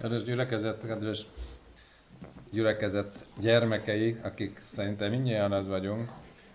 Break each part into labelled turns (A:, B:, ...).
A: Kedves gyülekezet, kedves gyülekezet gyermekei, akik szerintem mindnyájan az vagyunk,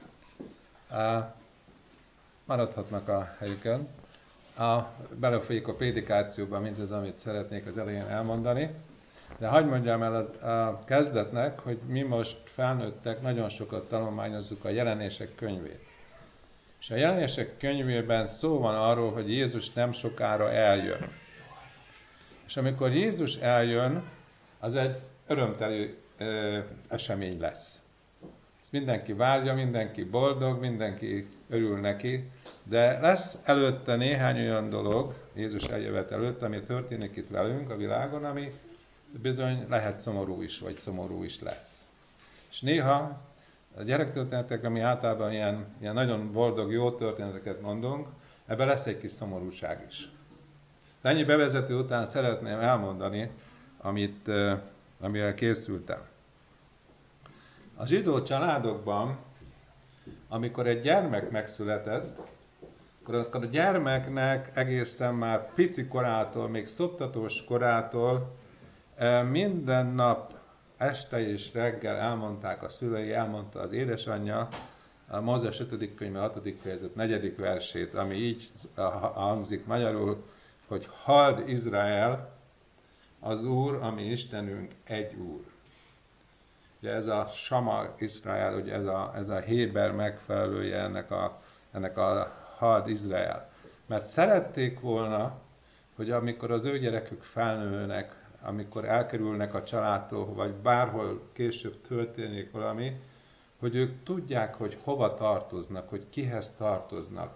A: maradhatnak a helyükön. Belefolyik a prédikációba mindaz, amit szeretnék az elején elmondani. De hadd mondjam el a kezdetnek, hogy mi most felnőttek nagyon sokat tanulmányozzuk a Jelenések könyvét. És a Jelenések könyvében szó van arról, hogy Jézus nem sokára eljön. És amikor Jézus eljön, az egy örömteli esemény lesz. Ezt mindenki várja, mindenki boldog, mindenki örül neki, de lesz előtte néhány olyan dolog, Jézus eljövet előtt, ami történik itt velünk a világon, ami bizony lehet szomorú is, vagy szomorú is lesz. És néha a gyerektörténetek, ami általában ilyen nagyon boldog, jó történeteket mondunk, ebben lesz egy kis szomorúság is. Ennyi bevezető után szeretném elmondani, amivel készültem. A zsidó családokban, amikor egy gyermek megszületett, akkor a gyermeknek egészen már pici korától, még szoptatós korától minden nap este és reggel elmondták a szülei, elmondta az édesanyja, a Mózes 5. könyve 6. fejezet 4. versét, ami így hangzik magyarul, hogy halld Izrael, az Úr, ami Istenünk, egy Úr. Ugye ez a Sama Izrael, ugye ez a héber megfelelője ennek a halld Izrael. Mert szerették volna, hogy amikor az ő gyerekük felnőnek, amikor elkerülnek a családtól, vagy bárhol később történik valami, hogy ők tudják, hogy hova tartoznak, hogy kihez tartoznak.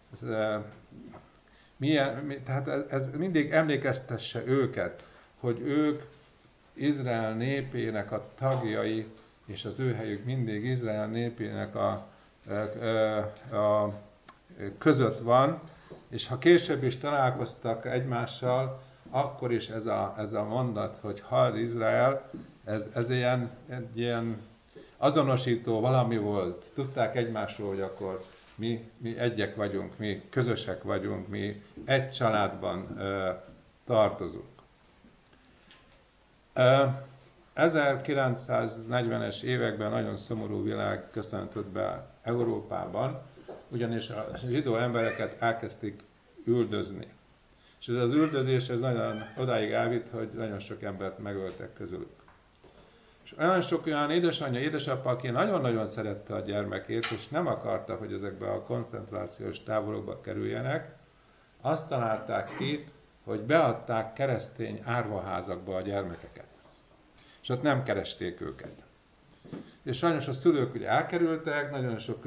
A: Tehát ez mindig emlékeztesse őket, hogy ők Izrael népének a tagjai, és az ő helyük mindig Izrael népének a között van, és ha később is találkoztak egymással, akkor is ez a mondat, hogy halld Izrael, ez egy ilyen azonosító valami volt. Tudták egymásról, hogy akkor mi egyek vagyunk, mi közösek vagyunk, mi egy családban tartozunk. 1940-es években nagyon szomorú világ köszöntött be Európában, ugyanis a zsidó embereket elkezdték üldözni. És ez az üldözés nagyon odáig elvitt, hogy nagyon sok embert megöltek közülük. És olyan sok olyan édesanyja, édesapa, aki nagyon-nagyon szerette a gyermekét, és nem akarta, hogy ezekbe a koncentrációs táborokba kerüljenek, azt találták ki, hogy beadták keresztény árvaházakba a gyermekeket. És ott nem keresték őket. És sajnos a szülők ugye elkerültek, nagyon sok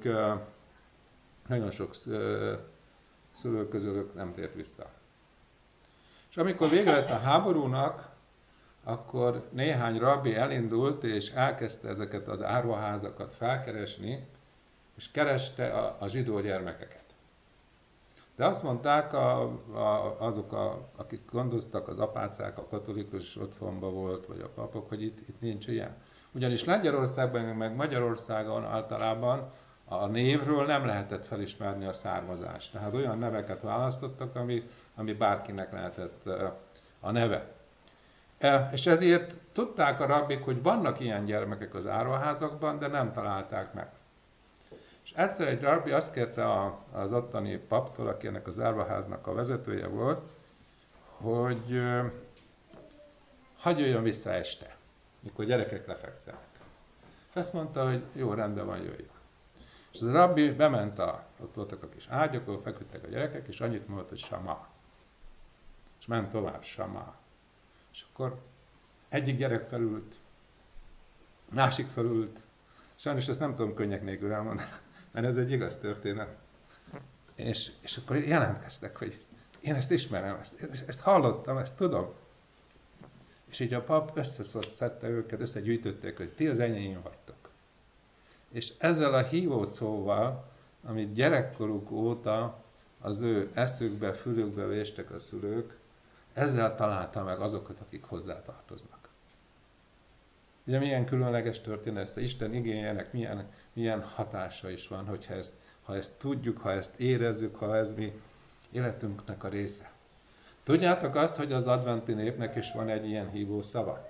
A: szülők közülük nem tért vissza. És amikor vége lett a háborúnak, akkor néhány rabbi elindult, és elkezdte ezeket az árvaházakat felkeresni, és kereste a zsidó gyermekeket. De azt mondták azok, akik gondoztak, az apácák, a katolikus otthonban volt, vagy a papok, hogy itt nincs ilyen. Ugyanis Lengyelországban, meg Magyarországon általában a névről nem lehetett felismerni a származást. Tehát olyan neveket választottak, ami bárkinek lehetett a neve. És ezért tudták a rabbik, hogy vannak ilyen gyermekek az árvaházakban, de nem találták meg. És egyszer egy rabbi azt kérte az ottani paptól, aki ennek az árvaháznak a vezetője volt, hogy hagyj jöjjön vissza este, mikor gyerekek lefekszenek. És azt mondta, hogy jó, rendben van, jöjjön. És az rabbi bement, ott voltak a kis ágyak, ahol feküdtek a gyerekek, és annyit mondott, hogy Sama. És ment tovább, Sama. És akkor egyik gyerek felült, másik felült. Sajnos ezt nem tudom könnyek nélkül elmondani, mert ez egy igaz történet. És akkor jelentkeztek, hogy én ezt ismerem, ezt hallottam, ezt tudom. És így a pap szedte őket, összegyűjtötték, hogy ti az enyém vagytok. És ezzel a hívószóval, amit gyerekkoruk óta az ő eszükbe, fülükbe véstek a szülők, ezzel találta meg azokat, akik hozzátartoznak. Ugye milyen különleges történet, ezt Isten igényének milyen hatása is van, hogyha ha ezt tudjuk, ha ezt érezzük, ha ez mi életünknek a része. Tudjátok azt, hogy az adventi népnek is van egy ilyen hívó szava?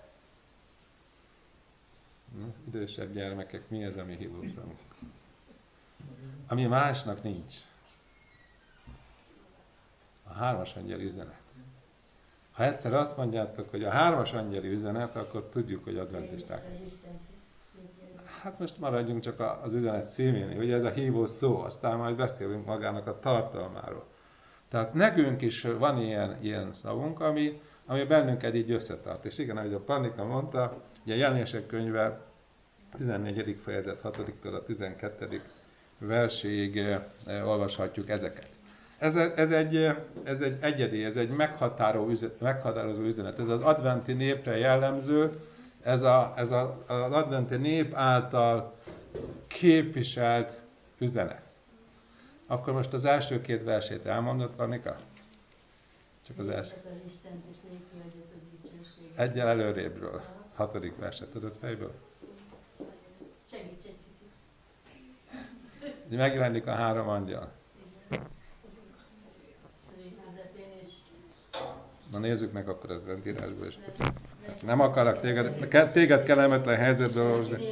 A: Idősebb gyermekek, mi ez a mi hívó szavunk? Ami másnak nincs. A hármas angyeli üzenet. Ha egyszer azt mondjátok, hogy a hármas angyeli üzenet, akkor tudjuk, hogy adventisták. Hát most maradjunk csak az üzenet címén, ugye ez a hívó szó, aztán majd beszélünk magának a tartalmáról. Tehát nekünk is van ilyen szavunk, ami bennünket így összetart. És igen, ahogy a Pannika mondta, ugye a Jelenések könyve 14. fejezet 6-től a 12. verséig olvashatjuk ezeket. Ez egy egyedi, ez egy meghatározó üzenet. Ez az adventi népre jellemző, ez az adventi nép által képviselt üzenet. Akkor most az első két versét elmondott, Pannika? Csak az első. Egyel előrébről. 6. verset tudod fejből?
B: Segíts egy kicsit.
A: Megjelenik a 3 angyal. Na nézzük meg akkor az Szentírásból is. Nem akarok téged kellemetlen helyzetből hozni.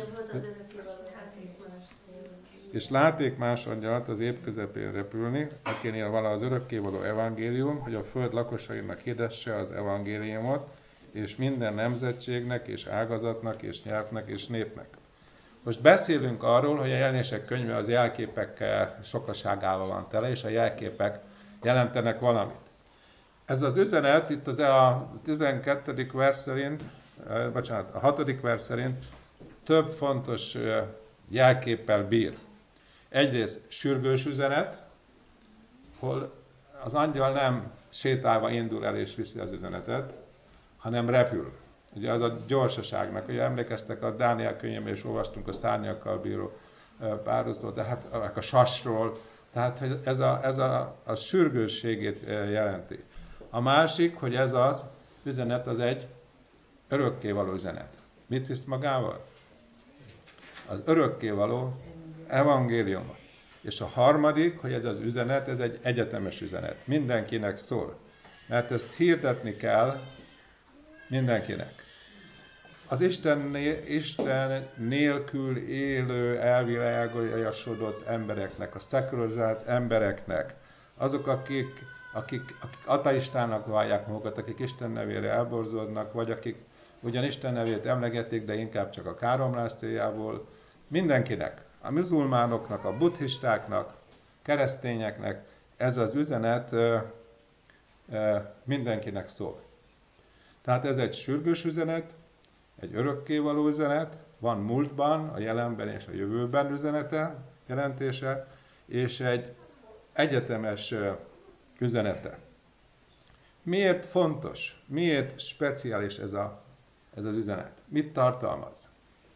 A: És látték más angyalt az ép közepén repülni, akinél vala az örökkévaló evangélium, hogy a föld lakosainak hirdesse az evangéliumot, és minden nemzetségnek, és ágazatnak, és nyelvnek, és népnek. Most beszélünk arról, hogy a Jelenések könyve az jelképekkel sokaságával van tele, és a jelképek jelentenek valamit. Ez az üzenet itt a 12. vers szerint, a 6. vers szerint több fontos jelképpel bír. Egyrészt sürgős üzenet, hol az angyal nem sétálva indul el és viszi az üzenetet, hanem repül. Ugye az a gyorsaságnak, ugye emlékeztek a Dániel könyvében, és olvastunk a szárnyakkal bíró párosról, de hát a sasról, tehát hogy ez a sürgősségét jelenti. A másik, hogy ez az üzenet az egy örökkévaló üzenet. Mit visz magával? Az örökkévaló evangéliumot. És a harmadik, hogy ez az üzenet, ez egy egyetemes üzenet. Mindenkinek szól. Mert ezt hirdetni kell mindenkinek. Az Isten nélkül élő, elvilágosodott embereknek, a szekularizált embereknek, azok, akik ateistának vallják magukat, akik Isten nevére elborzódnak, vagy akik ugyan Isten nevét emlegetik, de inkább csak a káromlás céljából, mindenkinek, a muzulmánoknak, a buddhistáknak, keresztényeknek ez az üzenet mindenkinek szól. Tehát ez egy sürgős üzenet, egy örökkévaló üzenet, van múltban, a jelenben és a jövőben üzenete, jelentése, és egy egyetemes üzenete. Miért fontos? Miért speciális ez az üzenet? Mit tartalmaz?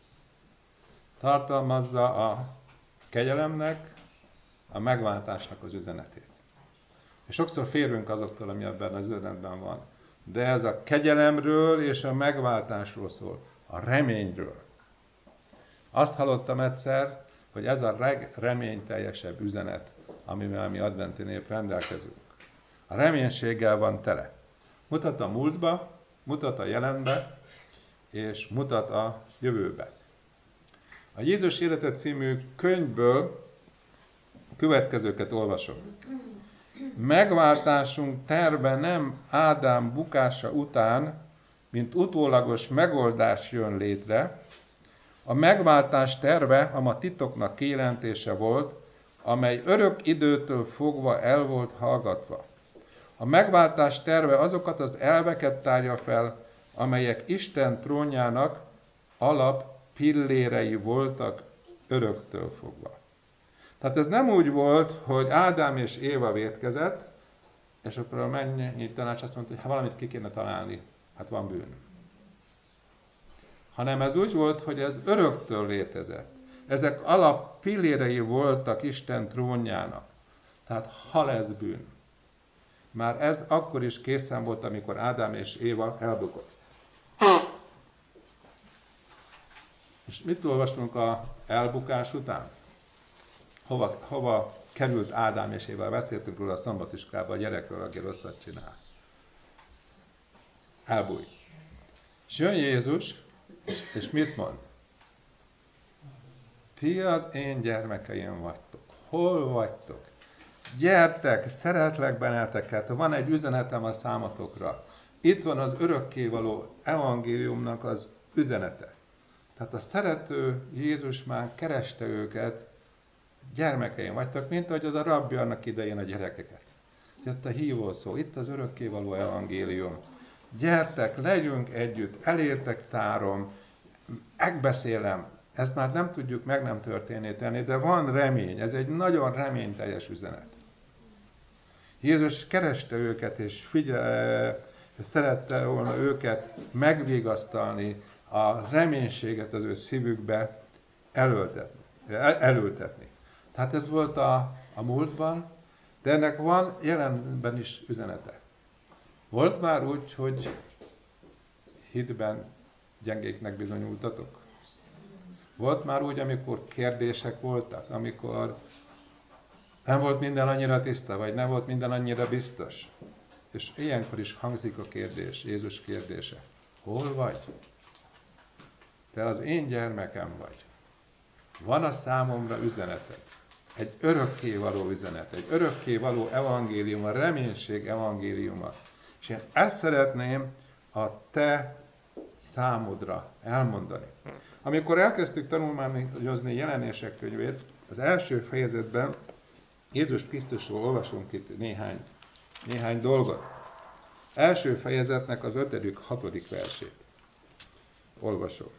A: Tartalmazza a kegyelemnek, a megváltásnak az üzenetét. És sokszor félünk azoktól, ami ebben az üzenetben van. De ez a kegyelemről és a megváltásról szól, a reményről. Azt hallottam egyszer, hogy ez a legreményteljesebb üzenet, amivel mi adventi nép rendelkezünk. A reménységgel van tele. Mutat a múltba, mutat a jelenbe, és mutat a jövőbe. A Jézus élete című könyvből következőket olvasom. Megváltásunk terve nem Ádám bukása után, mint utólagos megoldás jön létre. A megváltás terve a ma titoknak kijelentése volt, amely örök időtől fogva el volt hallgatva. A megváltás terve azokat az elveket tárja fel, amelyek Isten trónjának alap pillérei voltak öröktől fogva. Tehát ez nem úgy volt, hogy Ádám és Éva vétkezett, és akkor a mennyi tanács azt mondta, hogy valamit ki kéne találni, hát van bűn. Hanem ez úgy volt, hogy ez öröktől létezett. Ezek alap pillérei voltak Isten trónjának. Tehát ha lesz bűn. Már ez akkor is készen volt, amikor Ádám és Éva elbukott. És mit olvastunk a elbukás után? Hova került Ádám és Éva? Beszéltünk róla a szambatiskában, a gyerekről, aki rosszat csinál. elbújj. És jön Jézus, és mit mond? Ti az én gyermekeim vagytok. Hol vagytok? Gyertek, szeretlek benneteket, van egy üzenetem a számotokra. Itt van az örökkévaló evangéliumnak az üzenete. Tehát a szerető Jézus már kereste őket, gyermekeim vagytok, mint ahogy az a rabbi annak idején a gyerekeket. Jött a hívószó, itt az örökkévaló evangélium. Gyertek, legyünk együtt, elértek tárom, megbeszélem. Ezt már nem tudjuk meg nem történni tenni, de van remény, ez egy nagyon reményteljes üzenet. Jézus kereste őket, és szerette volna őket megvigasztalni, a reménységet az ő szívükbe elültetni. Tehát ez volt a múltban, de ennek van jelenben is üzenete. Volt már úgy, hogy hitben gyengéknek bizonyultatok? Volt már úgy, amikor kérdések voltak, amikor nem volt minden annyira tiszta, vagy nem volt minden annyira biztos. És ilyenkor is hangzik a kérdés, Jézus kérdése. Hol vagy? Te az én gyermekem vagy. Van a számomra üzeneted. Egy örökkévaló üzenet, egy örökkévaló evangélium, a reménység evangéliuma. És én ezt szeretném a te számodra elmondani. Amikor elkezdtük tanulmányozni Jelenések könyvét, az első fejezetben Jézus Krisztusról olvasunk itt néhány dolgot. Első fejezetnek az 5.-6. versét olvasom.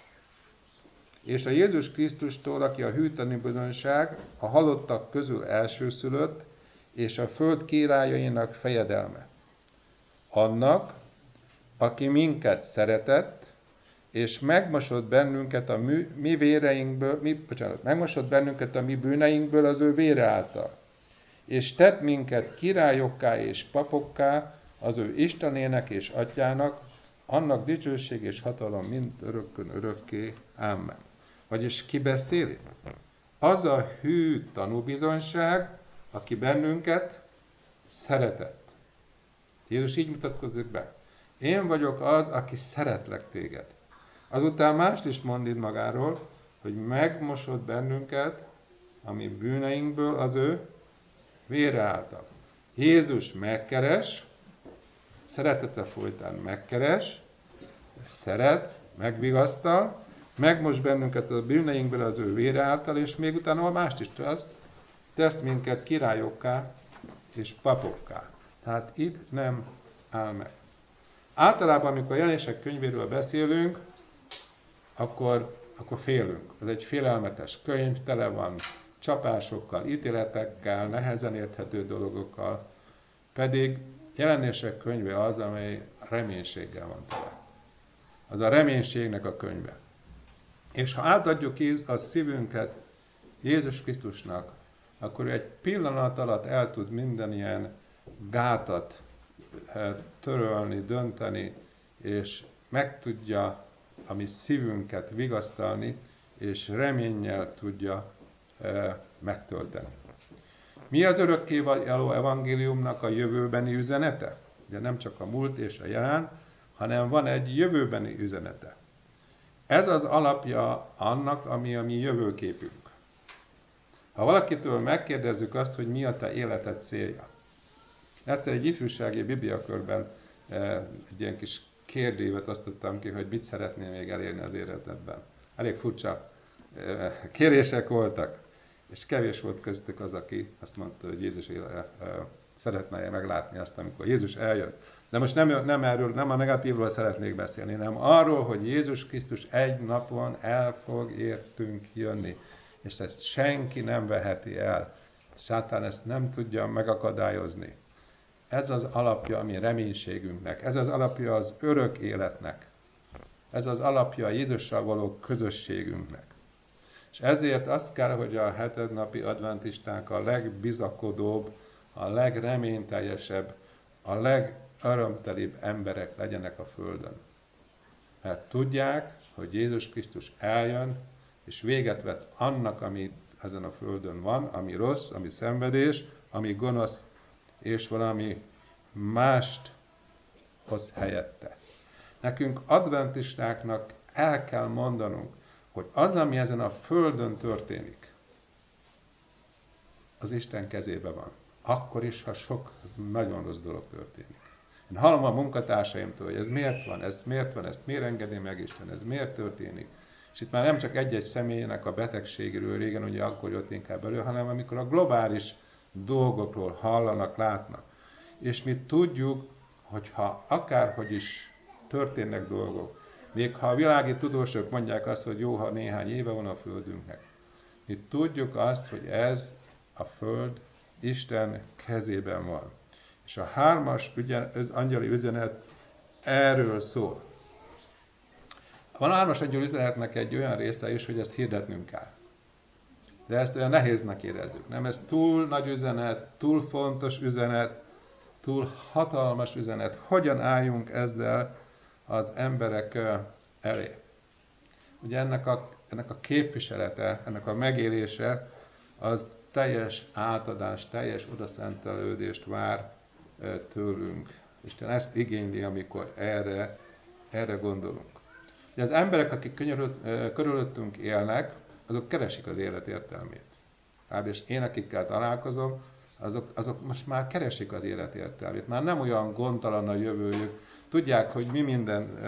A: És a Jézus Krisztustól, aki a hű tanúbizonyság, a halottak közül elsőszülött, és a föld királyainak fejedelme. Annak, aki minket szeretett, és megmosott bennünket a mi véreinkből, megmosott bennünket a mi bűneinkből az ő vére által, és tett minket királyokká és papokká az ő Istenének és Atyának, annak dicsőség és hatalom mind örökkön örökké. Amen. Vagyis ki beszél itt? Az a hű tanúbizonyság, aki bennünket szeretett. Jézus így mutatkozik be. Én vagyok az, aki szeretlek téged. Azután mást is mond itt magáról, hogy megmosott bennünket a mi bűneinkből az ő vére által. Jézus megkeres, szeretete folytán megkeres, szeret, megvigasztal, megmos bennünket a bűneinkből az ő vére által, és még utána mást is tesz minket királyokká és papokká. Tehát itt nem áll meg. Általában, amikor a Jelenések könyvéről beszélünk, akkor félünk. Ez egy félelmetes könyv, tele van csapásokkal, ítéletekkel, nehezen érthető dolgokkal, pedig Jelenések könyve az, amely reménységgel van tele. Az a reménységnek a könyve. És ha átadjuk a szívünket Jézus Krisztusnak, akkor egy pillanat alatt el tud minden ilyen gátat törölni, dönteni, és meg tudja a mi szívünket vigasztalni, és reménnyel tudja megtölteni. Mi az örökkévaló evangéliumnak a jövőbeni üzenete? De nem csak a múlt és a jelen, hanem van egy jövőbeni üzenete. Ez az alapja annak, ami a mi jövőképünk. Ha valakitől megkérdezzük azt, hogy mi a te életed célja. Egyszer egy ifjúsági bibliakörben egy ilyen kis kérdévet osztottam ki, hogy mit szeretnél még elérni az életedben. Elég furcsa kérések voltak, és kevés volt köztük az, aki azt mondta, hogy Jézus szeretne meglátni azt, amikor Jézus eljön. De most nem a negatívról szeretnék beszélni, hanem arról, hogy Jézus Krisztus egy napon el fog értünk jönni. És ezt senki nem veheti el. Sátán ezt nem tudja megakadályozni. Ez az alapja a mi reménységünknek. Ez az alapja az örök életnek. Ez az alapja a Jézussal való közösségünknek. És ezért azt kell, hogy a hetednapi adventisták a legbizakodóbb, a legreményteljesebb, a legörömtelibb emberek legyenek a Földön. Mert tudják, hogy Jézus Krisztus eljön, és véget vet annak, ami ezen a Földön van, ami rossz, ami szenvedés, ami gonosz, és valami mást hoz helyette. Nekünk adventistáknak el kell mondanunk, hogy az, ami ezen a földön történik, az Isten kezében van. Akkor is, ha sok nagyon rossz dolog történik. Én hallom a munkatársaimtól, hogy ez miért van, ezt miért engedi meg Isten, ez miért történik. És itt már nem csak egy-egy személynek a betegségről, régen ugye akkor jött inkább elő, hanem amikor a globális dolgokról hallanak, látnak. És mi tudjuk, hogyha akárhogy is történnek dolgok, még ha a világi tudósok mondják azt, hogy jó, ha néhány éve van a Földünknek, mi tudjuk azt, hogy ez a Föld Isten kezében van. És a 3. az angyali üzenet erről szól. Van a 3. angyali üzenetnek egy olyan része is, hogy ezt hirdetnünk kell. De ezt olyan nehéznek érezzük. Nem, ez túl nagy üzenet, túl fontos üzenet, túl hatalmas üzenet. Hogyan álljunk ezzel az emberek elé? Ugye ennek a képviselete, ennek a megélése, az teljes átadást, teljes odaszentelődést vár tőlünk. Isten ezt igényli, amikor erre gondolunk. Ugye az emberek, akik körülöttünk élnek, azok keresik az élet értelmét. És én, akikkel találkozom, azok most már keresik az élet értelmét. Már nem olyan gondtalan a jövőjük. Tudják, hogy mi minden...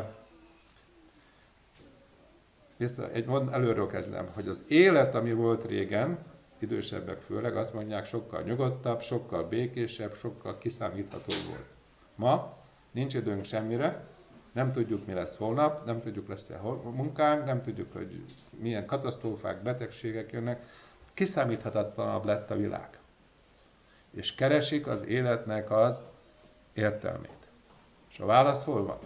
A: Előről kezdem, hogy az élet, ami volt régen, idősebbek főleg, azt mondják, sokkal nyugodtabb, sokkal békésebb, sokkal kiszámíthatóbb volt. Ma nincs időnk semmire, nem tudjuk, mi lesz holnap, nem tudjuk, lesz-e munkánk, nem tudjuk, hogy milyen katasztrófák, betegségek jönnek. Kiszámíthatatlanabb lett a világ. És keresik az életnek az értelmét. És a válasz hol van?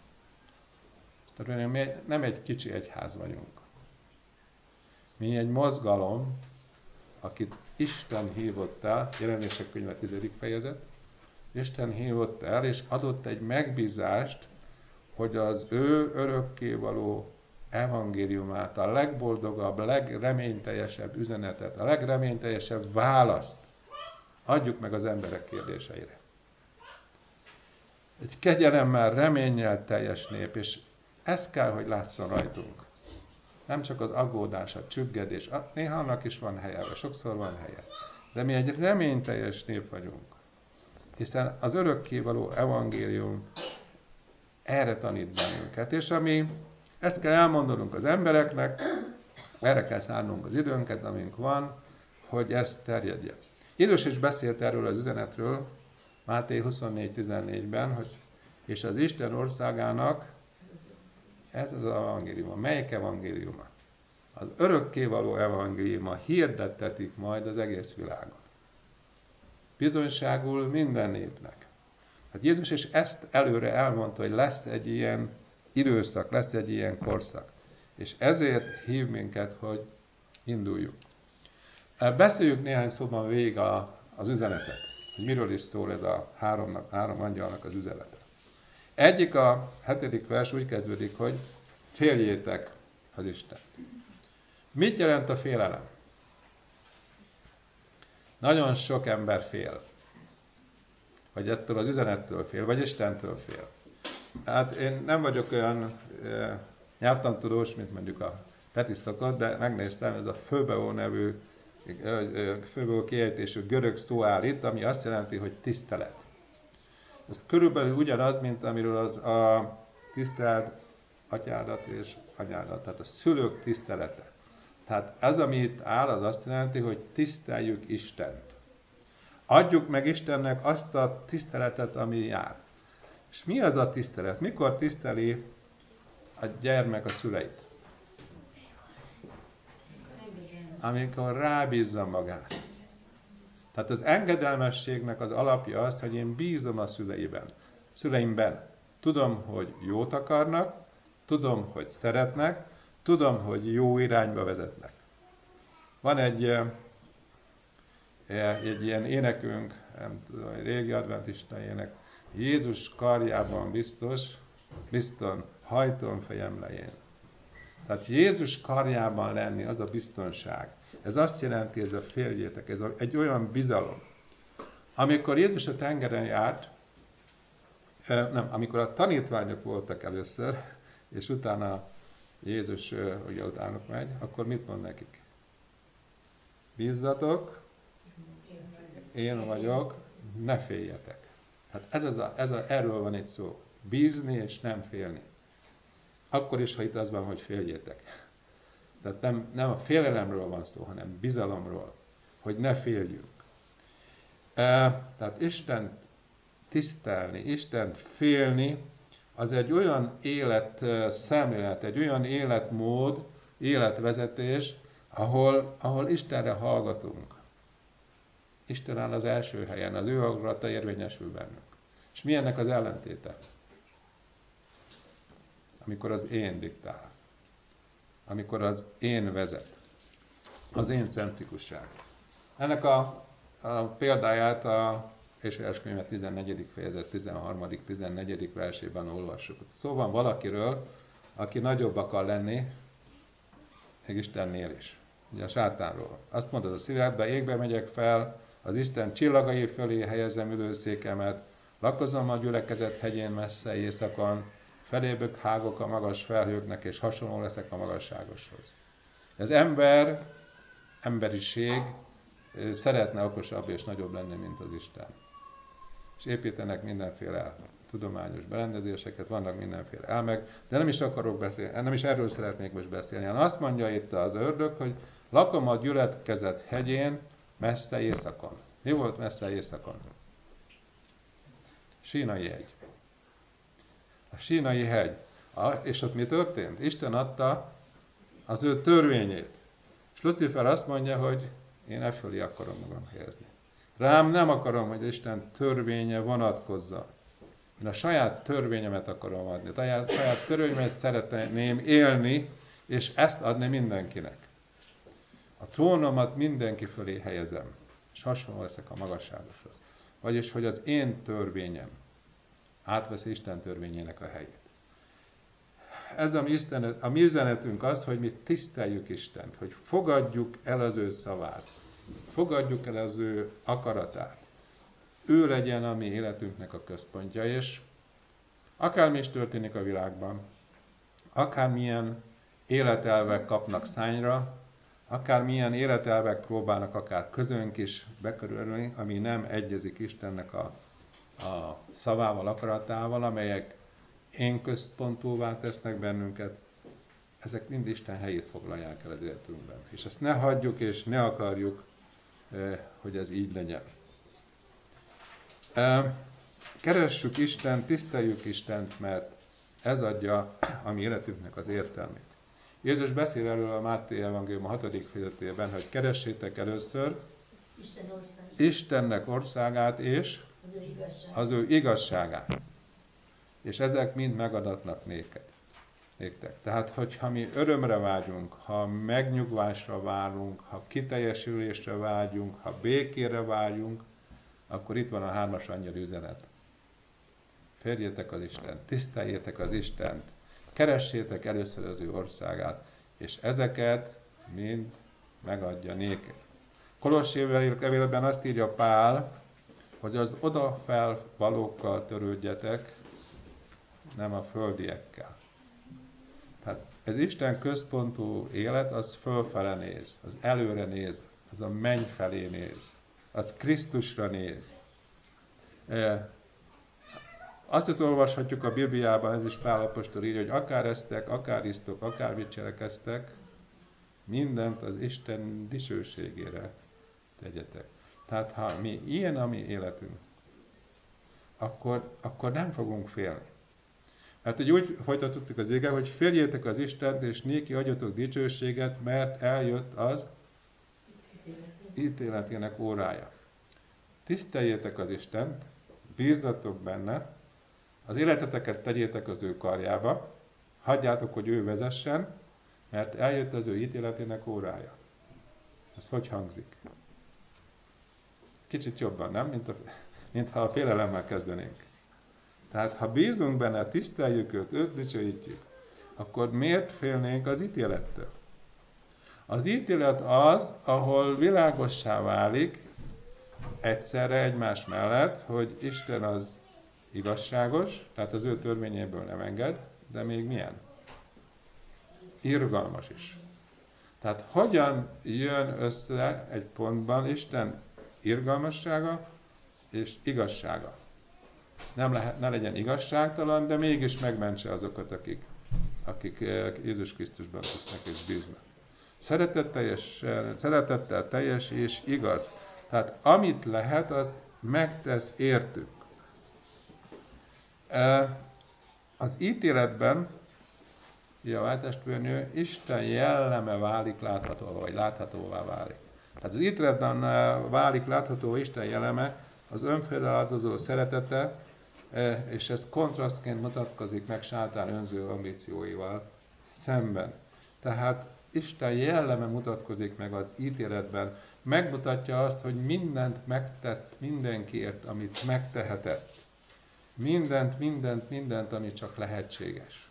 A: Tehát mi nem egy kicsi egyház vagyunk. Mi egy mozgalom, akit Isten hívott el, Jelenések könyve 10. fejezet, Isten hívott el, és adott egy megbízást, hogy az ő örökkévaló evangéliumát, a legboldogabb, legreményteljesebb üzenetet, a legreményteljesebb választ adjuk meg az emberek kérdéseire. Egy kegyelemmel, reménnyel teljes nép, és ez kell, hogy látszon rajtunk. Nem csak az aggódás, a csüggedés, néha annak is van helye, vagy sokszor van helye. De mi egy reményteljes nép vagyunk. Hiszen az örökkévaló evangélium erre tanít bennünket. És ezt kell elmondanunk az embereknek, erre kell szánnunk az időnket, amink van, hogy ez terjedjen. Jézus is beszélt erről az üzenetről, Máté 24:14-ben, hogy és az Isten országának ez az evangéliuma. Melyik evangéliuma? Az örökkévaló evangéliuma hirdettetik majd az egész világon. Bizonyságul minden népnek. Hát Jézus is ezt előre elmondta, hogy lesz egy ilyen időszak, lesz egy ilyen korszak. És ezért hív minket, hogy induljunk. Beszéljük néhány szóban végig az üzenetet, hogy miről is szól ez a három angyalnak az üzenete. Egyik, a 7. vers úgy kezdődik, hogy féljétek az Isten. Mit jelent a félelem? Nagyon sok ember fél. Vagy ettől az üzenettől fél, vagy Istentől fél. Hát én nem vagyok olyan nyelvtantudós, mint mondjuk a Peti szokott, de megnéztem, ez a Phobeo nevű, Phobeo kiejtésű görög szó áll itt, ami azt jelenti, hogy tisztelet. Ez körülbelül ugyanaz, mint amiről az a tisztelt atyádat és anyádat, tehát a szülők tisztelete. Tehát ez, ami itt áll, az azt jelenti, hogy tiszteljük Istent. Adjuk meg Istennek azt a tiszteletet, ami jár. És mi az a tisztelet? Mikor tiszteli a gyermek a szüleit? Amikor rábízza magát. Tehát az engedelmességnek az alapja az, hogy én bízom a szüleimben. Tudom, hogy jót akarnak, tudom, hogy szeretnek, tudom, hogy jó irányba vezetnek. Van egy ilyen énekünk, nem tudom, egy régi adventista ének, Jézus karjában bizton hajtom fejem lején. Tehát Jézus karjában lenni, az a biztonság. Ez azt jelenti, ez a féljétek, egy olyan bizalom. Amikor Jézus a tengeren járt, Nem, amikor a tanítványok voltak először, és utána Jézus ugye utánuk megy, akkor mit mond nekik? Bízzatok, én vagyok, ne féljetek. Hát erről van itt szó. Bízni és nem félni. Akkor is, ha itt az van, hogy féljétek. Tehát nem a félelemről van szó, hanem bizalomról, hogy ne féljünk. Tehát Isten tisztelni, Isten félni, az egy olyan életszemlélet, egy olyan életmód, életvezetés, ahol Istenre hallgatunk. Isten áll az első helyen, az ő akarata érvényesül bennünk. És mi ennek az ellentéte? Amikor az én diktál. Amikor az én vezet. Az én centrikusság. Ennek a példáját a Ézsaiás könyve 14. fejezet 13. 14. versében olvassuk. Szó van valakiről, aki nagyobb akar lenni, még Istennél is. Ugye a sátánról. Azt mondod a szívedbe, égbe megyek fel, az Isten csillagai fölé helyezem ülőszékemet, lakozom a gyülekezet hegyén messze éjszakon, felébök hágok a magas felhőknek, és hasonló leszek a magasságoshoz. Az emberiség szeretne okosabb és nagyobb lenni, mint az Isten. És építenek mindenféle tudományos berendezéseket, vannak mindenféle elmek, de nem is akarok beszélni, nem is erről szeretnék most beszélni, hanem azt mondja itt az ördög, hogy lakom a gyülekezet hegyén, messze éjszakon. Mi volt messze éjszakon? Sínai hegy. A Sínai hegy. És ott mi történt? Isten adta az ő törvényét. És Lucifer azt mondja, hogy én e fölé akarom magam helyezni. Rám nem akarom, hogy Isten törvénye vonatkozza. Én a saját törvényemet akarom adni. A saját törvényemet szeretném élni, és ezt adni mindenkinek. A trónomat mindenki fölé helyezem, és hasonló leszek a magasságoshoz. Vagyis, hogy az én törvényem átveszi Isten törvényének a helyét. Ez a mi üzenetünk az, hogy mi tiszteljük Istent, hogy fogadjuk el az ő szavát, fogadjuk el az ő akaratát. Ő legyen a mi életünknek a központja, és akármi is történik a világban, akármilyen életelvek kapnak szányra, akármilyen életelvek próbálnak akár közönk is bekörülni, ami nem egyezik Istennek a szavával, akaratával, amelyek én központúvá tesznek bennünket, ezek mind Isten helyét foglalják el az életünkben. És ezt ne hagyjuk és ne akarjuk, hogy ez így legyen. Keressük Istent, tiszteljük Istent, mert ez adja a mi életünknek az értelmét. Jézus beszél erről a Máté evangélium 6. fejezetében, hogy keressétek először Istennek országát és az ő igazságát. És ezek mind megadatnak néktek. Tehát, hogyha mi örömre vágyunk, ha megnyugvásra várunk, ha kiteljesülésre vágyunk, ha békére vágyunk, akkor itt van a 3. angyali üzenet. Férjétek az Istent, tiszteljétek az Istent, keressétek először az ő országát, és ezeket mind megadja néked. Kolossi levélben azt írja Pál, hogy az odafelvalókkal törődjetek, nem a földiekkel. Tehát ez Isten központú élet, az fölfele néz, az előre néz, az a menny felé néz, az Krisztusra néz. Azt is olvashatjuk a Bibliában, ez is Pál apostol írja, hogy akár esztek, akár isztok, akár mit cselekeztek, mindent az Isten dicsőségére tegyetek. Tehát ha mi ilyen a mi életünk, akkor nem fogunk félni. Mert hogy úgy folytattuk az ige, hogy féljétek az Istent, és néki adjatok dicsőséget, mert eljött az ítéletének órája. Tiszteljétek az Istent, bízzatok benne, az életeteket tegyétek az ő karjába, hagyjátok, hogy ő vezessen, mert eljött az ő ítéletének órája. Ez hogy hangzik? Kicsit jobban, nem? Mint ha a félelemmel kezdenénk. Tehát, ha bízunk benne, tiszteljük őt dicsőítjük, akkor miért félnénk az ítélettől? Az ítélet az, ahol világossá válik egyszerre egymás mellett, hogy Isten az igazságos, tehát az ő törvényéből nem enged, de még milyen? Irgalmas is. Tehát hogyan jön össze egy pontban Isten irgalmassága és igazsága? Ne legyen igazságtalan, de mégis megmentse azokat, akik Jézus Krisztusban hisznek és bíznak. Szeretettel teljes és igaz. Tehát amit lehet, az megtesz értük. Az ítéletben, a váltestvérnő, Isten jelleme válik láthatóvá, vagy láthatóvá válik. Tehát az ítéletben válik láthatóvá Isten jelleme, az önfeláldozó szeretete, és ez kontrasztként mutatkozik meg sátán önző ambícióival szemben. Tehát Isten jelleme mutatkozik meg az ítéletben, megmutatja azt, hogy mindent megtett mindenkiért, amit megtehetett. Mindent, ami csak lehetséges.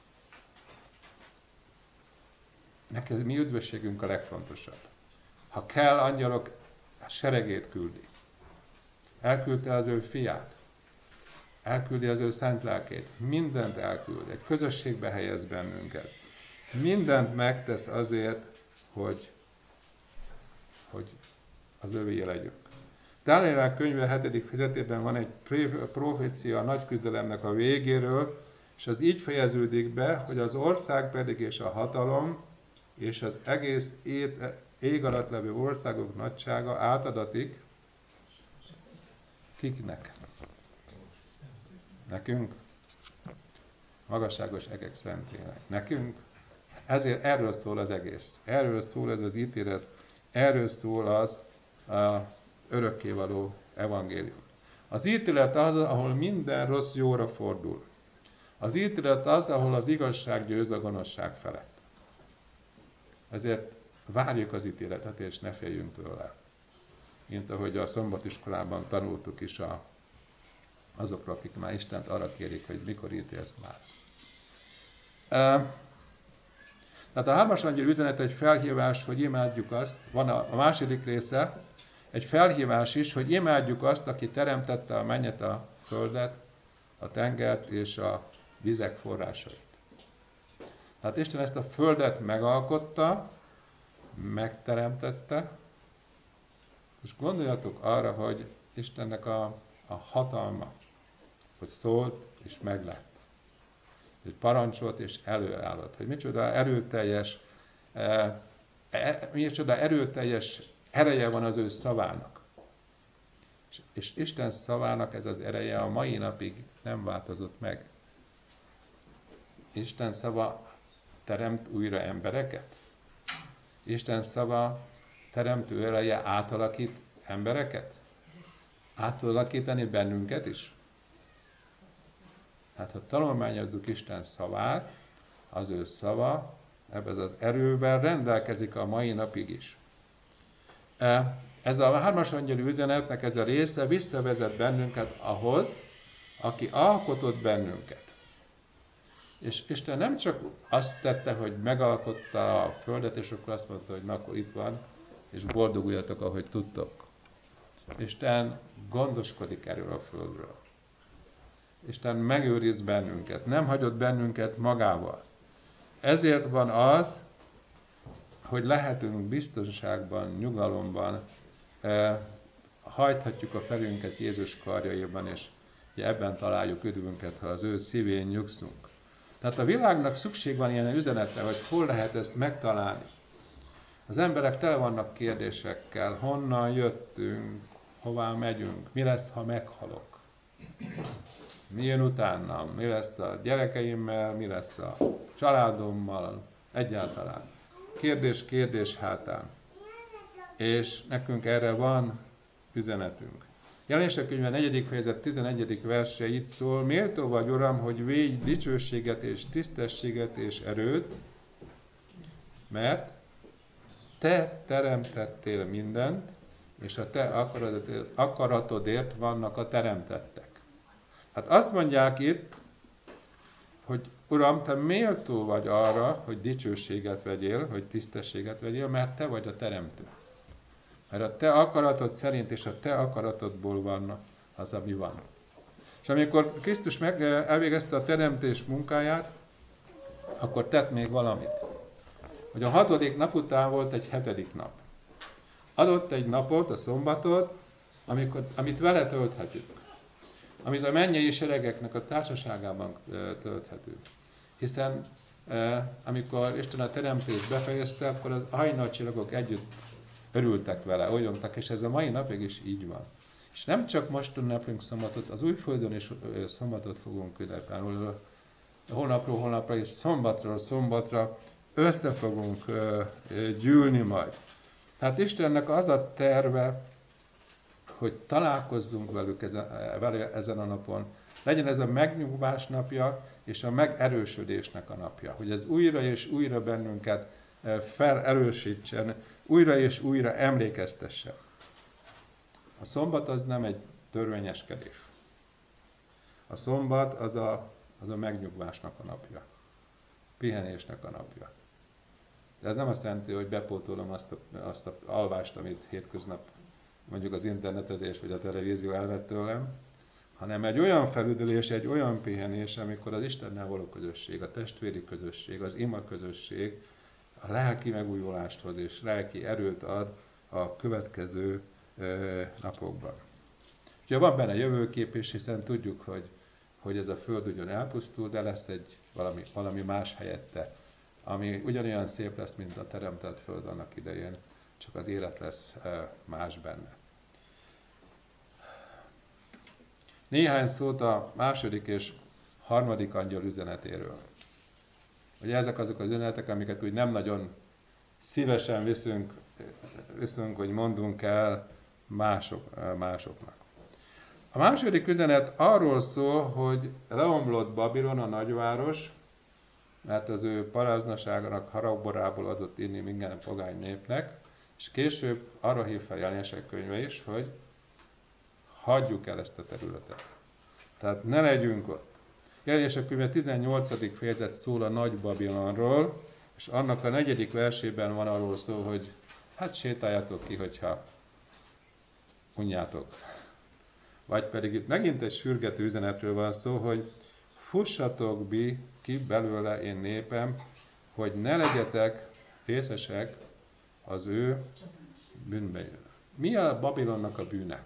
A: Neked mi üdvösségünk a legfontosabb. Ha kell, angyalok seregét küldi. Elküldte az ő fiát. Elküldi az ő szent lelkét. Mindent elküld. Egy közösségbe helyez bennünket. Mindent megtesz azért, hogy az övé legyünk. Dániel könyve 7. fejezetében van egy profécia a nagy küzdelemnek a végéről, és az így fejeződik be, hogy az ország pedig és a hatalom, és az egész ég alatt levő országok nagysága átadatik kiknek? Nekünk? Magasságos egek szentének. Nekünk? Ezért erről szól az egész. Erről szól ez az ítélet. Erről szól az örökkévaló evangélium. Az ítélet az, ahol minden rossz jóra fordul. Az ítélet az, ahol az igazság győz a gonoszság felett. Ezért várjuk az ítéletet, és ne féljünk tőle. Mint ahogy a szombatiskolában tanultuk is azokra, akik már Istent arra kérik, hogy mikor ítélsz már. Tehát a 3. angyal üzenet egy felhívás, hogy imádjuk azt. Van a második része, egy felhívás is, hogy imádjuk azt, aki teremtette a mennyet, a földet, a tengert és a vizek forrásait. Tehát Isten ezt a földet megalkotta, megteremtette, és gondoljatok arra, hogy Istennek a hatalma, hogy szólt és meglett. Hogy parancsolt és előállott. Hogy micsoda erőteljes ereje van az ő szavának. És Isten szavának ez az ereje a mai napig nem változott meg. Isten szava teremt újra embereket. Isten szava teremtő ereje átalakít embereket. Átalakítani bennünket is. Hát ha tanulmányozzuk Isten szavát, az ő szava ebben az erővel rendelkezik a mai napig is. Ez a 3. angyali üzenetnek ez a része visszavezet bennünket ahhoz, aki alkotott bennünket. És Isten nem csak azt tette, hogy megalkotta a földet, és akkor azt mondta, hogy na, akkor itt van, és boldoguljatok, ahogy tudtok. Isten gondoskodik erről a földről. Isten megőriz bennünket, nem hagyott bennünket magával. Ezért van az, hogy lehetünk biztonságban, nyugalomban, hajthatjuk a felünket Jézus karjaiban, és ebben találjuk üdvünket, ha az ő szívén nyugszunk. Tehát a világnak szükség van ilyen üzenetre, hogy hol lehet ezt megtalálni. Az emberek tele vannak kérdésekkel, honnan jöttünk, hová megyünk, mi lesz, ha meghalok. Mi jön utánam, mi lesz a gyerekeimmel, mi lesz a családommal, egyáltalán. Kérdés hátán. És nekünk erre van üzenetünk. Jelenések könyve 4. fejezet 11. verse így szól: méltó vagy, Uram, hogy védj dicsőséget és tisztességet és erőt, mert te teremtettél mindent, és a te akaratodért vannak a teremtettek. Hát azt mondják itt, hogy Uram, te méltó vagy arra, hogy dicsőséget vegyél, hogy tisztességet vegyél, mert te vagy a teremtő. Mert a te akaratod szerint és a te akaratodból van az, ami van. És amikor Krisztus elvégezte a teremtés munkáját, akkor tett még valamit. Hogy a 6. nap után volt egy 7. nap. Adott egy napot, a szombatot, amit vele tölthetünk. Amit a mennyei seregeknek a társaságában tölthetünk. Hiszen amikor Isten a teremtést befejezte, akkor az hajnalcsillagok együtt örültek vele, olyogtak, és ez a mai napig is így van. És nem csak most ünnepünk szombatot, az Újföldön is szombatot fogunk ünnepelni. Holnapról holnapra és szombatról szombatra össze fogunk gyűlni majd. Tehát Istennek az a terve, hogy találkozzunk vele ezen a napon. Legyen ez a megnyugvás napja és a megerősödésnek a napja. Hogy ez újra és újra bennünket felerősítsen, újra és újra emlékeztessen. A szombat az nem egy törvényeskedés. A szombat az a megnyugvásnak a napja. Pihenésnek a napja. De ez nem azt jelenti, hogy bepótolom azt a alvást, amit hétköznap mondjuk az internetezés vagy a televízió elvett tőlem, hanem egy olyan felüdülés, egy olyan pihenés, amikor az Istennel való közösség, a testvéri közösség, az ima közösség a lelki megújulást hoz és lelki erőt ad a következő napokban. Ugye van benne jövőkép is, hiszen tudjuk, hogy ez a Föld ugyan elpusztul, de lesz egy valami más helyette, ami ugyanolyan szép lesz, mint a teremtett Föld annak idején, csak az élet lesz más benne. Néhány szót a 2. és 3. angyal üzenetéről. Ugye ezek azok az üzenetek, amiket úgy nem nagyon szívesen viszünk, hogy mondunk el másoknak. A 2. üzenet arról szól, hogy leomlott Babilon, a nagyváros, mert az ő paráznaságának haragborából adott inni minden pogány népnek, és később arra hív fel Jelenések könyve is, hogy hagyjuk el ezt a területet. Tehát ne legyünk ott. Jelenések könyve 18. fejezet szól a Nagy Babilonról, és annak a 4. versében van arról szó, hogy hát sétáljatok ki, hogyha unjátok. Vagy pedig itt megint egy sürgető üzenetről van szó, hogy fussatok ki belőle, én népem, hogy ne legyetek részesek az ő bűnben. Mi a Babilonnak a bűne?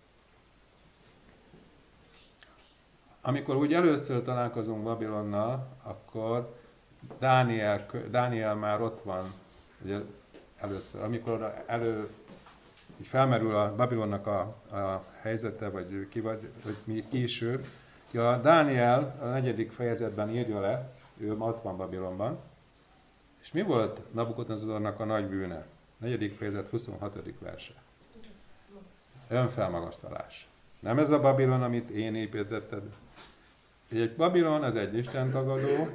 A: Amikor úgy először találkozunk Babilonnal, akkor Dániel már ott van, ugye először. Amikor így felmerül a Babilonnak a helyzete, vagy mi később, a Dániel a 4. fejezetben írja le, ő ott van Babilonban, és mi volt Nabukadnezarnak a nagy bűne? 4. fejezet 26. verse. Önfelmagasztalás. Nem ez a Babilon, amit én építetted. Egy Babilon, az egy istentagadó,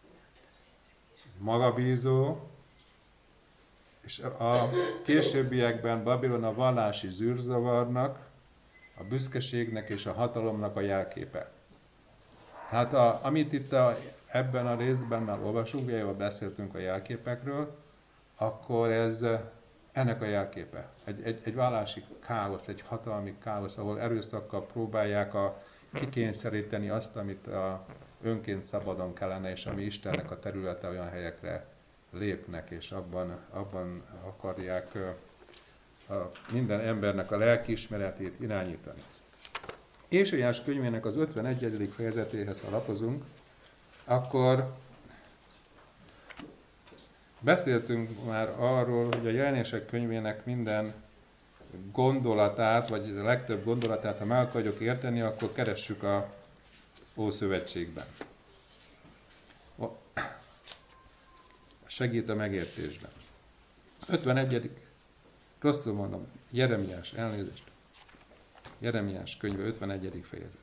A: magabízó, és a későbbiekben Babilon a vallási zűrzavarnak, a büszkeségnek és a hatalomnak a jelképe. Hát amit itt ebben a részben már olvasunk, ugye beszéltünk a jelképekről, akkor ez ennek a jelképe. Egy vallási káosz, egy hatalmi káosz, ahol erőszakkal próbálják kikényszeríteni azt, amit önként szabadon kellene, és ami Istennek a területe, olyan helyekre lépnek, és abban akarják minden embernek a lelkiismeretét irányítani. Ézsaiás könyvének az 51. fejezetéhez, ha lapozunk, akkor beszéltünk már arról, hogy a Jelenések könyvének minden gondolatát, vagy a legtöbb gondolatát, ha meg akarjuk érteni, akkor keressük a Ószövetségben. Segít a megértésben. 51. rosszul mondom, Jeremiás könyve 51. fejezet.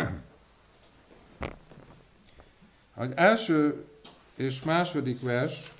A: Az első és második vers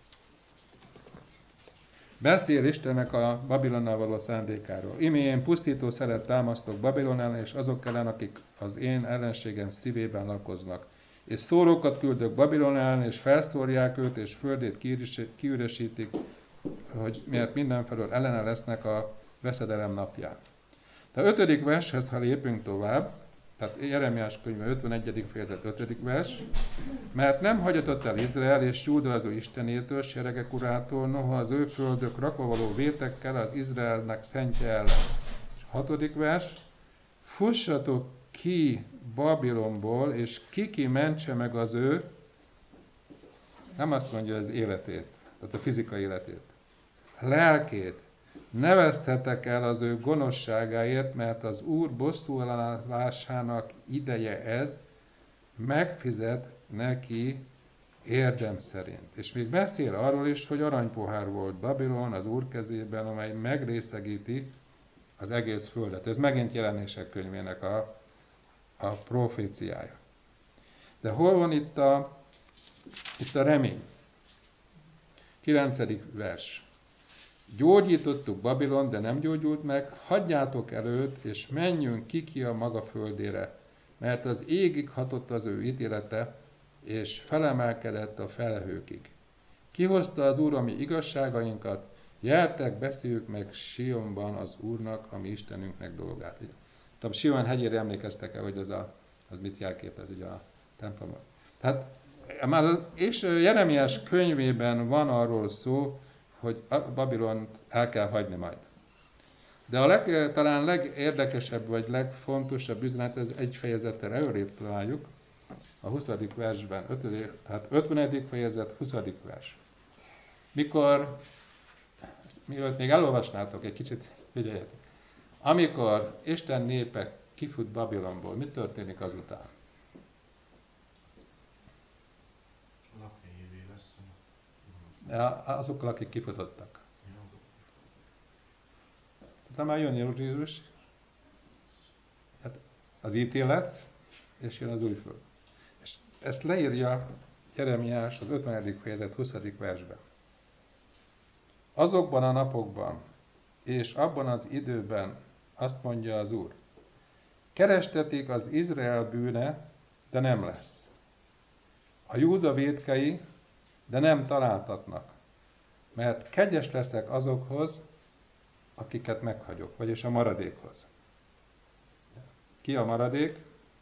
A: beszél Istennek a Babilonnal való szándékáról. Íme én pusztító szelet támasztok Babilon ellen, és azok ellen, akik az én ellenségem szívében lakoznak. És szórókat küldök Babilon ellen, és felszórják őt, és földét kiüresítik, hogy miért mindenfelől ellene lesznek a veszedelem napján. De 5. vershez, ha lépünk tovább, Tehát Jeremiás könyve 51. fejezet 5. vers. Mert nem hagyatott el Izrael és Júda az ő istenétől, seregek urától, noha az ő földök rakvavaló vétekkel az Izraelnek szentje ellen. És 6. vers. Fussatok ki Babilonból, és ki mentse meg az ő, nem azt mondja az életét, tehát a fizikai életét, lelkét. Ne veszthetek el az ő gonoszságáért, mert az Úr bosszúállásának ideje ez, megfizet neki érdem szerint. És még beszél arról is, hogy aranypohár volt Babilon az Úr kezében, amely megrészegíti az egész földet. Ez megint Jelenések könyvének a proféciája. De hol van itt a remény? 9. vers. Gyógyítottuk Babilon, de nem gyógyult meg, hagyjátok előtt, és menjünk ki a maga földére, mert az égig hatott az ő ítélete, és felemelkedett a felhőkig. Kihozta az Úr a mi igazságainkat, gyertek, beszéljük meg Sionban az Úrnak, a mi Istenünknek dolgát. Tehát Sion hegyére emlékeztek-e, hogy az mit jelképez ugye a templomban. Tehát és Jeremiás könyvében van arról szó, hogy Babilont el kell hagyni majd. De a talán legérdekesebb, vagy legfontosabb üzenet, ez egy fejezettel előrébb találjuk, a 20. versben, tehát 50. fejezet, 20. vers. Mielőtt még elolvasnátok, egy kicsit figyeljetek. Amikor Isten népe kifut Babilonból, mi történik azután? Azokkal, akik kifutottak. Tehát már jön Jézus, hát az ítélet, és jön az új föld. És ezt leírja Jeremiás az 50. fejezet 20. versben. Azokban a napokban, és abban az időben, azt mondja az Úr, kerestetik az Izrael bűne, de nem lesz. A Júda vétkei, de nem találtatnak, mert kegyes leszek azokhoz, akiket meghagyok, vagyis a maradékhoz. Ki a maradék?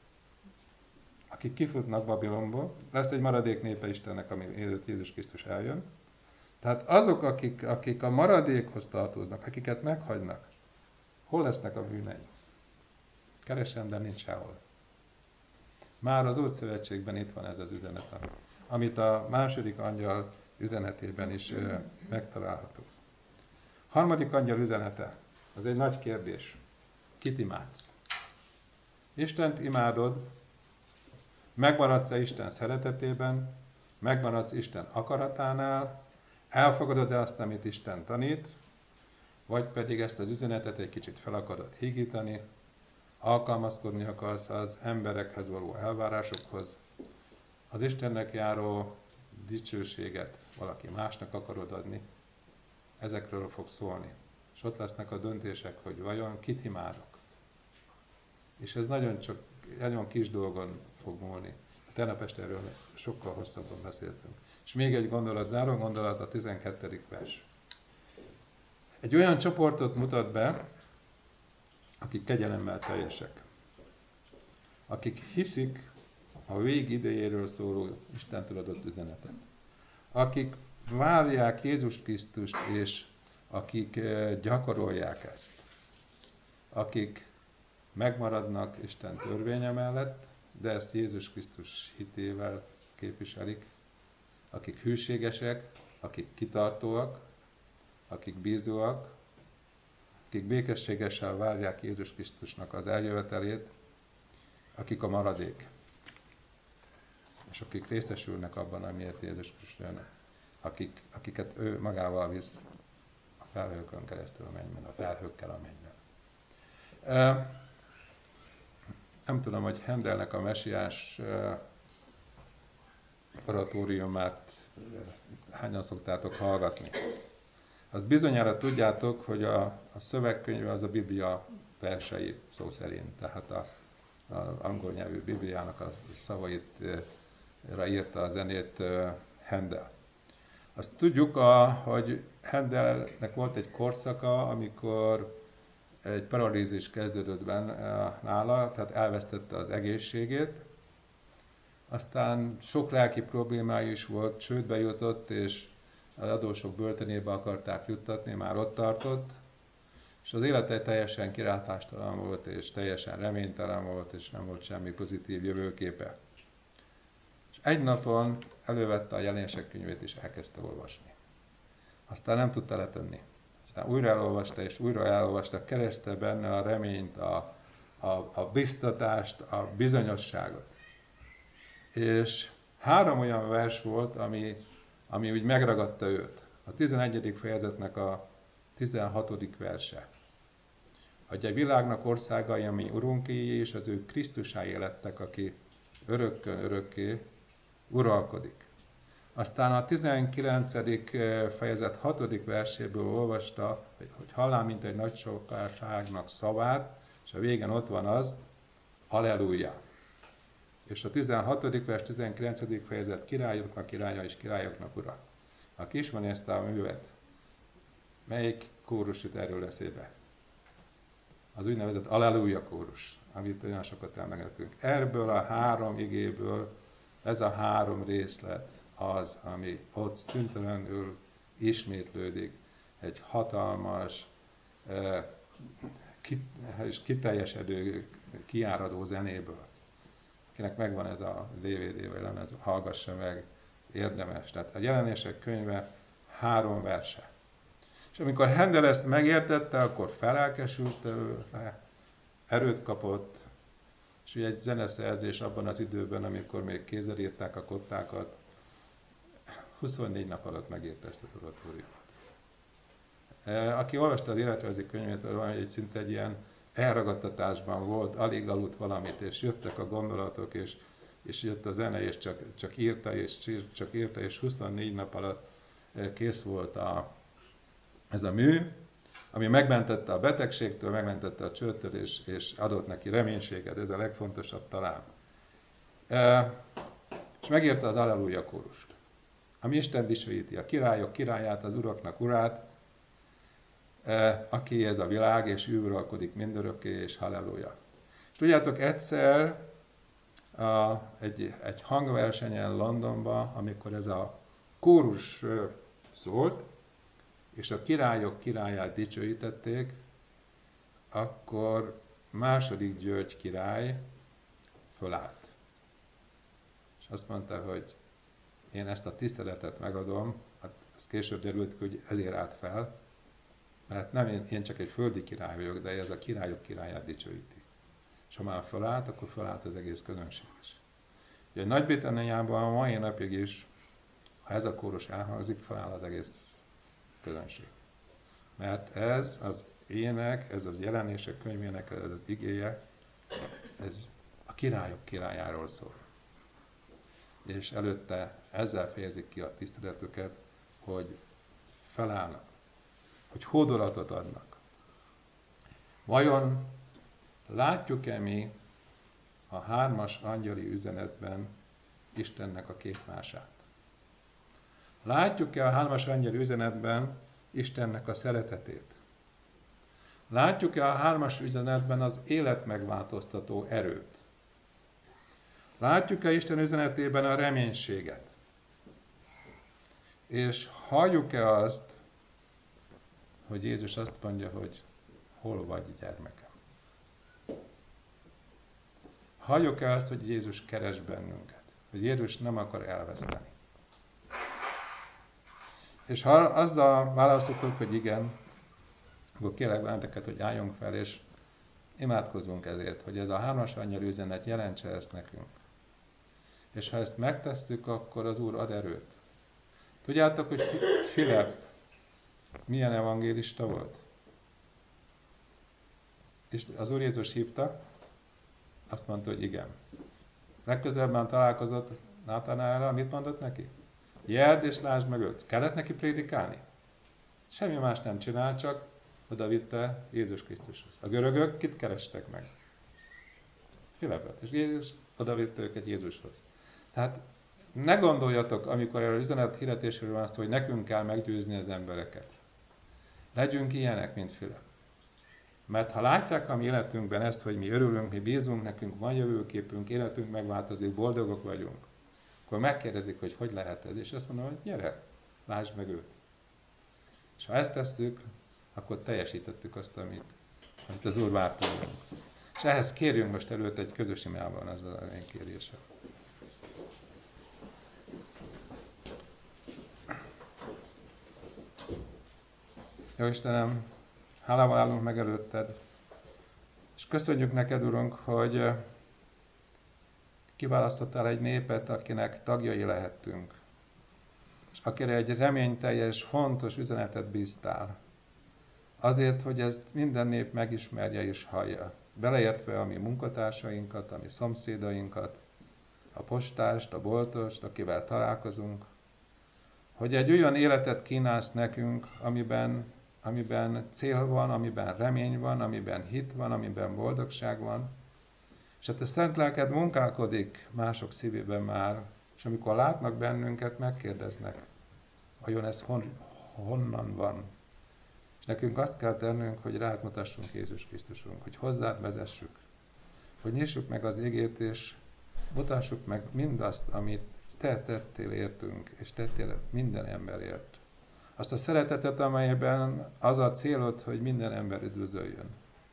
A: Akik kifutnak Babilonból, lesz egy maradék népe Istennek, ami élőtt Jézus Krisztus eljön. Tehát azok, akik a maradékhoz tartoznak, akiket meghagynak, hol lesznek a bűnei? Keresem, de nincs sehol. Már az Ószövetségben itt van ez az üzenet, amit a második angyal üzenetében is megtalálható. Harmadik angyal üzenete, az egy nagy kérdés. Kit imádsz? Istent imádod, megmaradsz-e Isten szeretetében, megmaradsz Isten akaratánál, elfogadod-e azt, amit Isten tanít, vagy pedig ezt az üzenetet egy kicsit fel akarod hígítani, alkalmazkodni akarsz az emberekhez való elvárásokhoz, az Istennek járó dicsőséget valaki másnak akarod adni, ezekről fog szólni. És ott lesznek a döntések, hogy vajon kit imádok. És ez nagyon kis dolgon fog múlni. Tegnap este erről sokkal hosszabban beszéltünk. És még egy gondolat, záró gondolat, a 12. vers. Egy olyan csoportot mutat be, akik kegyelemmel teljesek. Akik hiszik a vég idejéről szóló Istentől adott üzenetet. Akik várják Jézus Krisztust, és akik gyakorolják ezt. Akik megmaradnak Isten törvénye mellett, de ezt Jézus Krisztus hitével képviselik. Akik hűségesek, akik kitartóak, akik bízóak, akik békességessel várják Jézus Krisztusnak az eljövetelét, akik a maradék, és akik részesülnek abban, amiért Jézus Krisztus jön, akiket ő magával visz a felhőkön keresztül a mennyben, a felhőkkel a mennyben. Nem tudom, hogy Handelnek a mesiás oratóriumát hányan szoktátok hallgatni. Azt bizonyára tudjátok, hogy a szövegkönyv az a Biblia versei szó szerint, tehát az angol nyelvű Bibliának a szavaitra írta a zenét Handel. Azt tudjuk, hogy Handelnek volt egy korszaka, amikor egy paralízis kezdődött nála, tehát elvesztette az egészségét. Aztán sok lelki problémája is volt, csődbe jutott, és az adósok börtönébe akarták juttatni, már ott tartott. És az élete teljesen kilátástalan volt, és teljesen reménytelen volt, és nem volt semmi pozitív jövőképe. És egy napon elővette a jelenések könyvét, és elkezdte olvasni. Aztán nem tudta letenni. Aztán újra elolvasta, és újra elolvasta, kereste benne a reményt, a biztatást, a bizonyosságot. És 3 olyan vers volt, ami úgy megragadta őt. A 11. fejezetnek a 16. verse. Hogy a világnak országai, ami Urunkéjé, és az ő Krisztusáé lettek, aki örökkön örökké uralkodik. Aztán a 19. fejezet 6. verséből olvasta, hogy hallám, mint egy nagy sokaságnak szavát, és a végén ott van az, halleluja. És a 16. vers, 19. fejezet királyoknak királya és királyoknak ura. Aki ismeri ezt a művet, melyik kórus jut erről eszébe? Az úgynevezett Alleluja kórus, amit olyan sokat emlegetünk. Ebből a 3 igéből ez a 3 részlet az, ami ott szüntelenül ismétlődik egy hatalmas, és kiteljesedő, kiáradó zenéből. Akinek megvan ez a DVD vagy lemez, hallgassa meg, érdemes. Tehát a jelenések könyve 3 verse. És amikor Handel ezt megértette, akkor felelkesült tőle, erőt kapott, és ugye egy zeneszerzés abban az időben, amikor még kézzel írták a kottákat, 24 nap alatt megírta ezt az oratóriumot. Aki olvasta az életrajzi könyvét, egy szinte egy ilyen elragadtatásban volt, alig aludt valamit, és jöttek a gondolatok, és jött a zene, és csak írta, és 24 nap alatt kész volt ez a mű, ami megmentette a betegségtől, megmentette a csődtől, és adott neki reménységet, ez a legfontosabb talán. És megírta az Alleluja kórust, ami Isten dicsőíti, a királyok királyát, az uraknak urát, aki ez a világ, és ő uralkodik mindörökké, és halleluja. És tudjátok, egyszer egy hangversenyen Londonban, amikor ez a kórus szólt, és a királyok királyát dicsőítették, akkor II. György király fölállt. És azt mondta, hogy én ezt a tiszteletet megadom, hát ez később derült, hogy ezért állt fel, mert nem én csak egy földi király vagyok, de ez a királyok királyát dicsőíti. És ha már fölállt, akkor fölállt az egész közönség is. Ugye Nagy-Britanniában a mai napig is, ha ez a kórus elhangzik, feláll az egész közönség. Mert ez az ének, ez az jelenések könyvének, ez az igéje, ez a királyok királyáról szól. És előtte ezzel fejezik ki a tiszteletüket, hogy felállnak, hogy hódolatot adnak. Vajon látjuk-e mi a 3. angyali üzenetben Istennek a képmását? Látjuk-e a 3. angyali üzenetben Istennek a szeretetét? Látjuk-e a 3. üzenetben az életmegváltoztató erőt? Látjuk-e Isten üzenetében a reménységet? És halljuk-e azt, hogy Jézus azt mondja, hogy hol vagy, gyermekem? Halljuk-e azt, hogy Jézus keres bennünket? Hogy Jézus nem akar elveszteni? És ha azzal válaszoltok, hogy igen, akkor kérlek benneteket, hogy álljunk fel, és imádkozzunk ezért, hogy ez a 3. angyali üzenet jelentse ezt nekünk. És ha ezt megtesszük, akkor az Úr ad erőt. Tudjátok, hogy Filip milyen evangélista volt? És az Úr Jézus hívta, azt mondta, hogy igen. Legközelebben találkozott Nátanaellel, mit mondott neki? Jerd és lásd meg őt. Kellett neki prédikálni? Semmi más nem csinál, csak oda vitte Jézus Krisztushoz. A görögök kit kerestek meg? Filipet. És Jézus oda vitte őket Jézushoz. Tehát ne gondoljatok, amikor az üzenet hirdetésről van szó, hogy nekünk kell meggyőzni az embereket. Legyünk ilyenek, mint Filip. Mert ha látják a mi életünkben ezt, hogy mi örülünk, mi bízunk, nekünk van jövőképünk, életünk megváltozik, boldogok vagyunk, akkor megkérdezik, hogy hogy lehet ez, és azt mondom, hogy gyere, lásd meg őt. És ha ezt tesszük, akkor teljesítettük azt, amit az Úr vár tőlünk. És ehhez kérjünk most előtt egy közös imában, az az én kérésem. Jó Istenem, hálával állunk meg előtted, és köszönjük neked, Urunk, hogy kiválasztottál egy népet, akinek tagjai lehettünk, és akire egy reményteljes, fontos üzenetet bíztál. Azért, hogy ezt minden nép megismerje és hallja, beleértve a mi munkatársainkat, a mi szomszédainkat, a postást, a boltost, akivel találkozunk, hogy egy olyan életet kínálsz nekünk, amiben cél van, amiben remény van, amiben hit van, amiben boldogság van, és hát a Szent Lelked munkálkodik mások szívében már, és amikor látnak bennünket, megkérdeznek, vajon ez honnan van. És nekünk azt kell tennünk, hogy rád mutassunk, Jézus Krisztusunk, hogy hozzád vezessük, hogy nyissuk meg az igét, és mutassuk meg mindazt, amit te tettél értünk, és tettél minden emberért. Azt a szeretetet, amelyben az a célod, hogy minden ember üdvözöljön.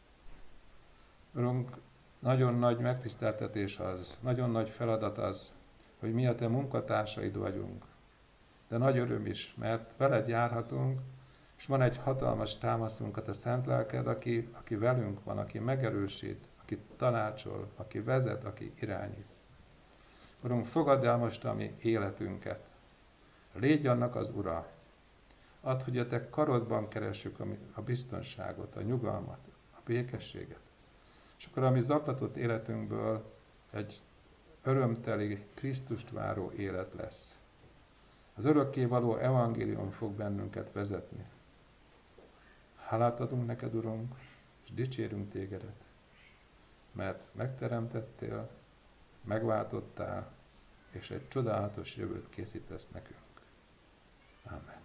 A: Urunk, nagyon nagy megtiszteltetés az, nagyon nagy feladat az, hogy mi a te munkatársaid vagyunk. De nagy öröm is, mert veled járhatunk, és van egy hatalmas támaszunk, a te Szent Lelked, aki velünk van, aki megerősít, aki tanácsol, aki vezet, aki irányít. Urunk, fogadd el most a mi életünket. Légy annak az Ura. Add, hogy a te karodban keressük a biztonságot, a nyugalmat, a békességet. És akkor a mi zaklatott életünkből egy örömteli, Krisztust váró élet lesz. Az örökkévaló evangélium fog bennünket vezetni. Hálát adunk neked, Urunk, és dicsérünk tégedet, mert megteremtettél, megváltottál, és egy csodálatos jövőt készítesz nekünk. Amen.